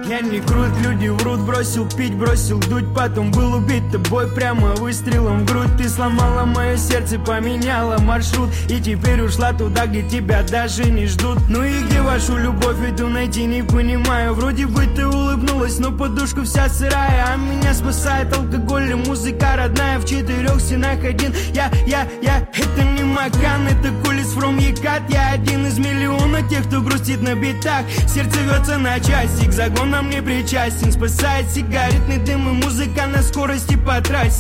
Я не крут, люди врут, бросил пить, бросил дуть, потом был убит тобой прямо выстрелом в грудь. Ты сломала мое сердце, поменяла маршрут, и теперь ушла туда, где тебя даже не ждут. Ну и где вашу любовь иду найти, не понимаю. Вроде бы ты улыбнулась, но подушка вся сырая. А меня спасает алкоголь и музыка родная. В 4 стенах один я. Это не Макан, это Кулис from Екат. Я один из миллиона тех, кто грустит на битах. Сердце рвется на части, к загонам не причастен. Спасает сигаретный дым и музыка на скорости по трассе.